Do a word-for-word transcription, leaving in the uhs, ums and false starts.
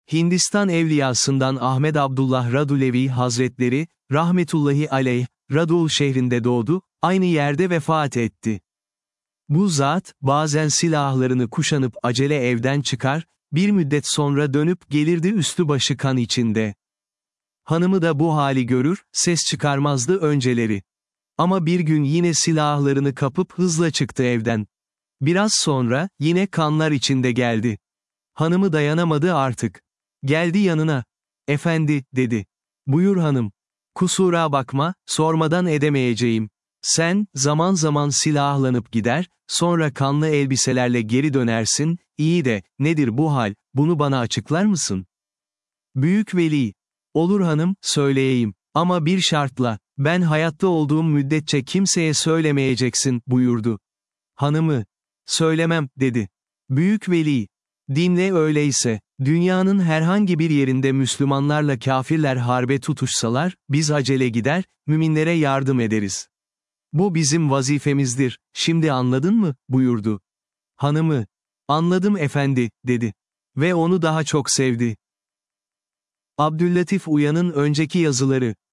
Hindistan evliyasından Ahmed Abdullah Radulevi Hazretleri, rahmetullahi aleyh, Radul şehrinde doğdu, aynı yerde vefat etti. Bu zat, bazen silahlarını kuşanıp acele evden çıkar, bir müddet sonra dönüp gelirdi üstü başı kan içinde. Hanımı da bu hali görür, ses çıkarmazdı önceleri. Ama bir gün yine silahlarını kapıp hızla çıktı evden. Biraz sonra, yine kanlar içinde geldi. Hanımı dayanamadı artık. Geldi yanına. "Efendi," dedi. "Buyur hanım. Kusura bakma, sormadan edemeyeceğim. Sen, zaman zaman silahlanıp gider, sonra kanlı elbiselerle geri dönersin, iyi de, nedir bu hal, bunu bana açıklar mısın?" Büyük veli. "Olur hanım, söyleyeyim. Ama bir şartla, ben hayatta olduğum müddetçe kimseye söylemeyeceksin," buyurdu. Hanımı, "Söylemem," dedi. Büyük veli. "Dinle öyleyse, dünyanın herhangi bir yerinde Müslümanlarla kâfirler harbe tutuşsalar, biz acele gider, müminlere yardım ederiz. Bu bizim vazifemizdir, şimdi anladın mı?" buyurdu. Hanımı, "Anladım efendi," dedi. Ve onu daha çok sevdi. Abdüllatif Uyan'ın önceki yazıları